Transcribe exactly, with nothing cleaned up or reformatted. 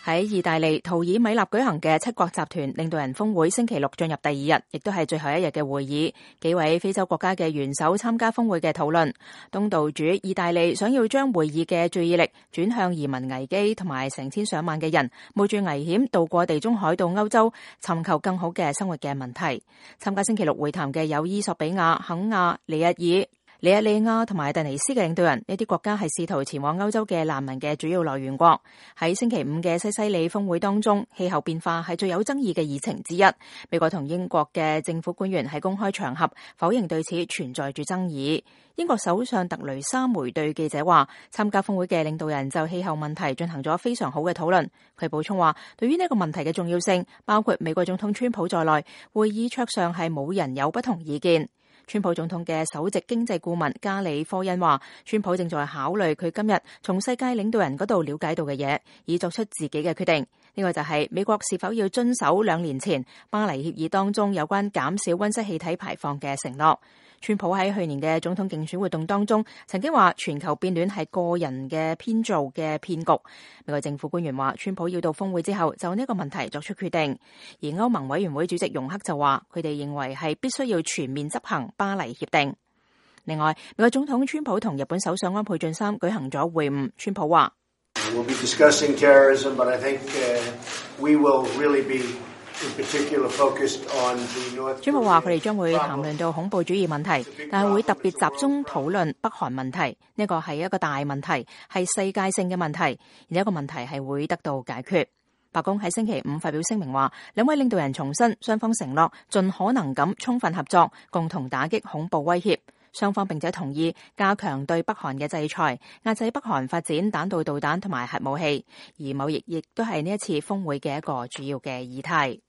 喺意大利圖爾米納舉行嘅七國集團領導人峰會星期六進入第二日，亦都係最後一日嘅會議。幾位非洲國家嘅元首參加峰會嘅討論。東道主意大利想要將會議嘅注意力轉向移民危機同埋成千上萬嘅人冒住危險渡過地中海到歐洲尋求更好嘅生活嘅問題。參加星期六會談嘅有伊索比亞、肯亞、尼日爾、尼日利亞同埋突尼斯嘅領導人，呢啲國家係試圖前往歐洲嘅難民嘅主要來源國。喺星期五嘅西西里峰會當中，氣候變化係最有爭議嘅議程之一。美國同英國嘅政府官員喺公開場合否認對此存在住爭議。英國首相特雷莎梅對記者話，參加峰會嘅領導人就氣候問題進行咗非常好嘅討論。佢補充話，對於呢個問題嘅重要性，包括美國總統川普在內，會議桌上係冇人有不同意見。川普總統嘅首席經濟顧問加里科恩話，川普正在考慮佢今日從世界領導人嗰度了解到嘅嘢，以作出自己嘅決定。呢個就係美國是否要遵守兩年前巴黎協議當中有關減少溫室氣體排放嘅承諾。川普喺去年嘅總統競選活動當中曾經話，全球變暖係個人嘅編造嘅騙局。美國政府官員話，川普要到峰會之後就呢個問題作出決定。而歐盟委員會主席容克就話，佢哋認為係必須要全面執行巴黎協定。另外，美國總統川普同日本首相安倍晉三舉行咗會晤。川普話 ，We'll be discussing terrorism, but I think we will really be in particular focused on the North Korea. 川普話佢哋將會談論到恐怖主義問題，但係會特別集中討論北韓問題。呢個係一個大問題，係世界性嘅問題，而呢個問題係會得到解決。白宮喺星期五發表聲明話，兩位領導人重申雙方承諾盡可能咁充分合作，共同打擊恐怖威脅。雙方並且同意加強對北韓嘅制裁，壓制北韓發展彈道導彈同埋核武器。而貿易亦都係呢一次峰會嘅一個主要嘅議題。